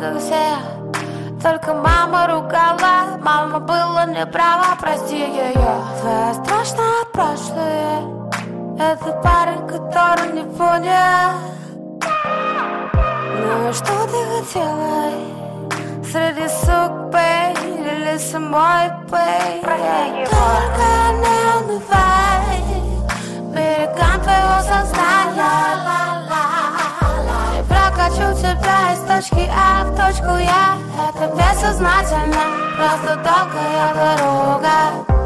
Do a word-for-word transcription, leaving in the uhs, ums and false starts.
как все. Только мама ругала, мама была неправа, прости ее. Твое страшное прошлое, это парень, который не понял. Ну что ты хотела? Среди сук, бэй, или самой, бэй. Только не унывай берегам твоего сознания. Я прокачу тебя из точки А в точку Я. Это бессознательно, просто долгая дорога.